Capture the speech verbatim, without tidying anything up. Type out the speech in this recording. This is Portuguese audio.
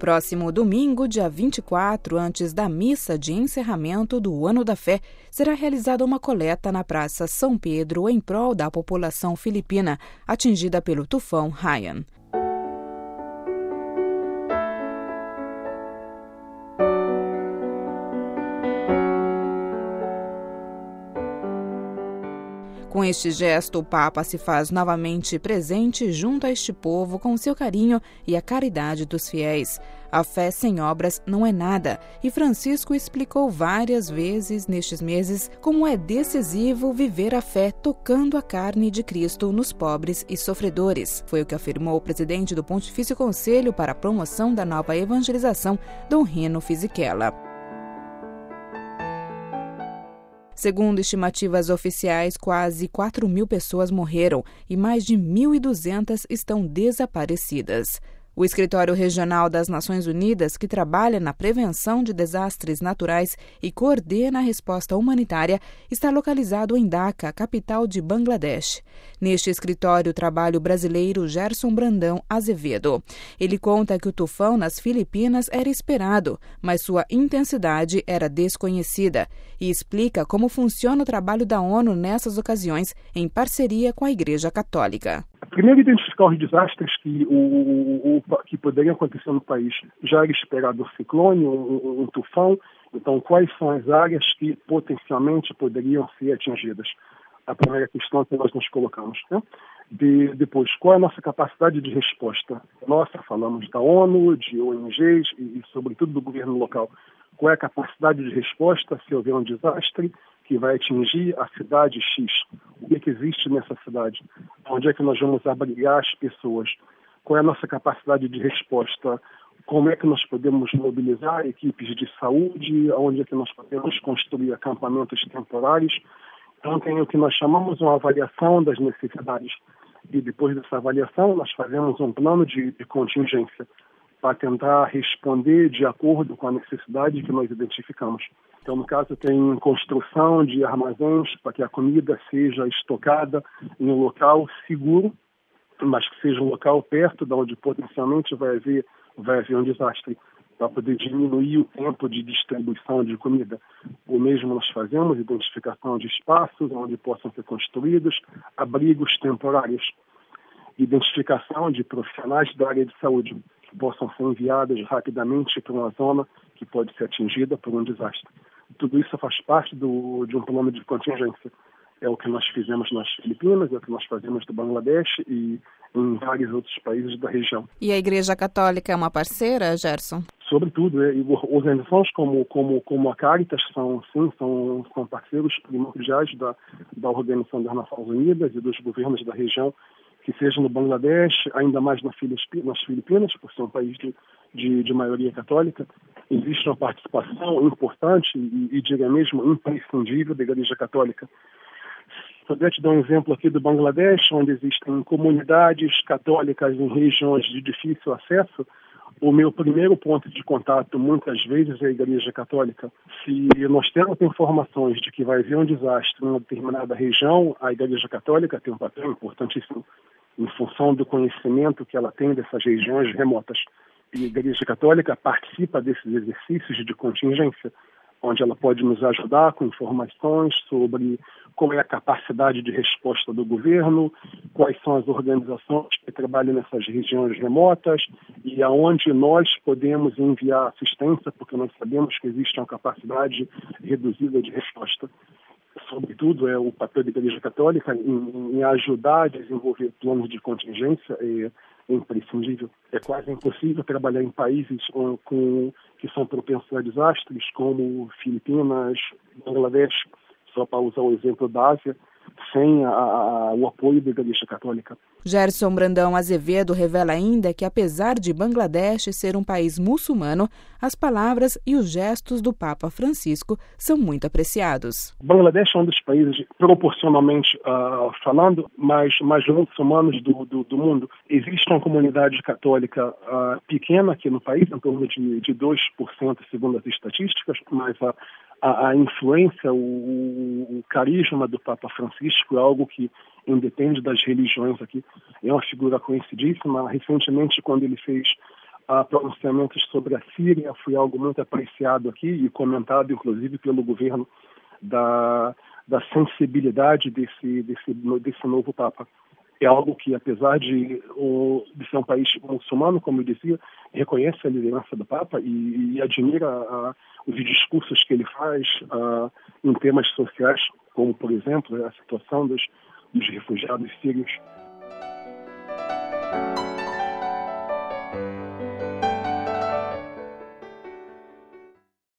próximo domingo, dia vinte e quatro, antes da missa de encerramento do Ano da Fé, será realizada uma coleta na Praça São Pedro em prol da população filipina atingida pelo tufão Haiyan. Com este gesto, o Papa se faz novamente presente junto a este povo com seu carinho e a caridade dos fiéis. A fé sem obras não é nada, e Francisco explicou várias vezes nestes meses como é decisivo viver a fé tocando a carne de Cristo nos pobres e sofredores. Foi o que afirmou o presidente do Pontifício Conselho para a Promoção da Nova Evangelização, Dom Rino Fisichella. Segundo estimativas oficiais, quase quatro mil pessoas morreram e mais de mil e duzentas estão desaparecidas. O Escritório Regional das Nações Unidas, que trabalha na prevenção de desastres naturais e coordena a resposta humanitária, está localizado em Dhaka, capital de Bangladesh. Neste escritório trabalha o brasileiro Gerson Brandão Azevedo. Ele conta que o tufão nas Filipinas era esperado, mas sua intensidade era desconhecida, e explica como funciona o trabalho da ONU nessas ocasiões, em parceria com a Igreja Católica. Primeiro, identificar os desastres que, o, o, o, que poderiam acontecer no país. Já era esperado um ciclone, um, um tufão, então quais são as áreas que potencialmente poderiam ser atingidas? A primeira questão que nós nos colocamos. Né? De, depois, qual é a nossa capacidade de resposta? Nossa, falamos da ONU, de O N Gs e, e sobretudo, do governo local. Qual é a capacidade de resposta se houver um desastre que vai atingir a cidade X? O que, é que existe nessa cidade? Onde é que nós vamos abrigar as pessoas? Qual é a nossa capacidade de resposta? Como é que nós podemos mobilizar equipes de saúde? Onde é que nós podemos construir acampamentos temporários? Então, tem o que nós chamamos uma avaliação das necessidades. E depois dessa avaliação, nós fazemos um plano de, de contingência para tentar responder de acordo com a necessidade que nós identificamos. Então, no caso, tem construção de armazéns para que a comida seja estocada em um local seguro, mas que seja um local perto de onde potencialmente vai haver, vai haver um desastre, para poder diminuir o tempo de distribuição de comida. O mesmo nós fazemos, identificação de espaços onde possam ser construídos abrigos temporários, identificação de profissionais da área de saúde que possam ser enviados rapidamente para uma zona que pode ser atingida por um desastre. Tudo isso faz parte do, de um plano de contingência. É o que nós fizemos nas Filipinas, é o que nós fazemos no Bangladesh e em vários outros países da região. E a Igreja Católica é uma parceira, Gerson? Sobretudo, é, organizações como, como, como a Caritas são, sim, são, são parceiros primordiais da, da Organização das Nações Unidas e dos governos da região, que seja no Bangladesh, ainda mais nas Filipinas, por ser um país de, de, de maioria católica. Existe uma participação importante e, e diria mesmo, imprescindível da Igreja Católica. Poder te dar um exemplo aqui do Bangladesh, onde existem comunidades católicas em regiões de difícil acesso. O meu primeiro ponto de contato, muitas vezes, é a Igreja Católica. Se nós temos informações de que vai haver um desastre em uma determinada região, a Igreja Católica tem um papel importantíssimo em função do conhecimento que ela tem dessas regiões remotas. E a Igreja Católica participa desses exercícios de contingência, onde ela pode nos ajudar com informações sobre qual é a capacidade de resposta do governo, quais são as organizações que trabalham nessas regiões remotas e aonde nós podemos enviar assistência, porque nós sabemos que existe uma capacidade reduzida de resposta. Sobretudo, é o papel da Igreja Católica em, em ajudar a desenvolver planos de contingência é, é imprescindível. É quase impossível trabalhar em países com, com, que são propensos a desastres, como Filipinas, Bangladesh, só para usar o exemplo da Ásia, sem a, a, o apoio da Igreja Católica. Gerson Brandão Azevedo revela ainda que, apesar de Bangladesh ser um país muçulmano, as palavras e os gestos do Papa Francisco são muito apreciados. Bangladesh é um dos países, proporcionalmente uh, falando, mais, mais muçulmanos do, do, do mundo. Existe uma comunidade católica uh, pequena aqui no país, em torno de, de dois por cento segundo as estatísticas, mas a, a, a influência, o, o carisma do Papa Francisco é algo que independe das religiões aqui. É uma figura conhecidíssima. Recentemente, quando ele fez a pronunciamentos sobre a Síria, foi algo muito apreciado aqui e comentado, inclusive, pelo governo da, da sensibilidade desse, desse, desse novo Papa. É algo que, apesar de, o, de ser um país muçulmano, como eu dizia, reconhece a liderança do Papa e, e admira a, os discursos que ele faz a, em temas sociais, como, por exemplo, a situação dos, dos refugiados sírios.